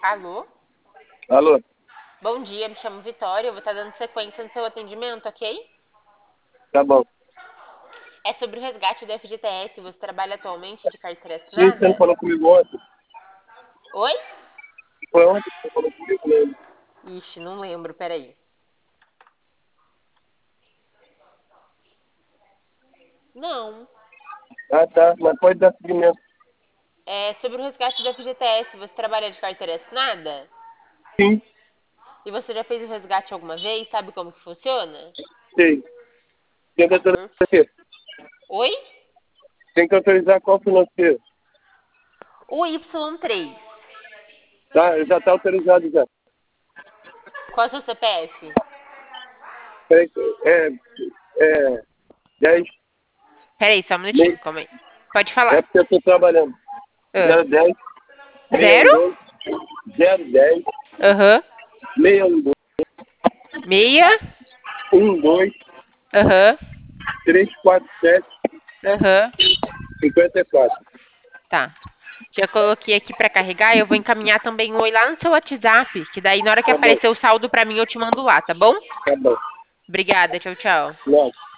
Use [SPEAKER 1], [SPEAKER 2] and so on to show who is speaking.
[SPEAKER 1] Alô?
[SPEAKER 2] Alô?
[SPEAKER 1] Bom dia, me chamo Vitória, eu vou estar dando sequência no seu atendimento, ok?
[SPEAKER 2] Tá bom.
[SPEAKER 1] É sobre o resgate do FGTS, você trabalha atualmente de carteira
[SPEAKER 2] Sim, você não
[SPEAKER 1] assinada?
[SPEAKER 2] falou comigo ontem.
[SPEAKER 1] Oi?
[SPEAKER 2] Foi ontem que você falou comigo, né?
[SPEAKER 1] Ixi, não lembro, peraí. Não.
[SPEAKER 2] Ah, tá. Mas pode dar seguimento.
[SPEAKER 1] É sobre o resgate do FGTS, você trabalha de carteira assinada?
[SPEAKER 2] Sim,
[SPEAKER 1] E você já fez o resgate alguma vez? Sabe como que funciona?
[SPEAKER 2] sei. Tem que autorizar
[SPEAKER 1] Hum.
[SPEAKER 2] o quê?
[SPEAKER 1] Oi?
[SPEAKER 2] Tem que autorizar qual financeiro?
[SPEAKER 1] O Y3.
[SPEAKER 2] Tá, já tá autorizado já.
[SPEAKER 1] Qual é o seu CPF?
[SPEAKER 2] Peraí, é 10,
[SPEAKER 1] Peraí, só um minutinho,
[SPEAKER 2] meio,
[SPEAKER 1] calma aí. Pode
[SPEAKER 2] é
[SPEAKER 1] falar.
[SPEAKER 2] porque eu tô trabalhando.
[SPEAKER 1] Ah.
[SPEAKER 2] 010,
[SPEAKER 1] Zero?
[SPEAKER 2] 612, 010,
[SPEAKER 1] Aham.
[SPEAKER 2] 612,
[SPEAKER 1] Meia?
[SPEAKER 2] 12,
[SPEAKER 1] Aham.
[SPEAKER 2] 347,
[SPEAKER 1] Aham.
[SPEAKER 2] 54.
[SPEAKER 1] Tá. Já coloquei aqui pra carregar. Eu vou encaminhar também um oi lá no seu WhatsApp, que daí na hora que
[SPEAKER 2] Tá bom,
[SPEAKER 1] aparecer o saldo pra mim eu te mando lá, tá bom?
[SPEAKER 2] tá bom.
[SPEAKER 1] Obrigada, tchau, tchau.
[SPEAKER 2] Não.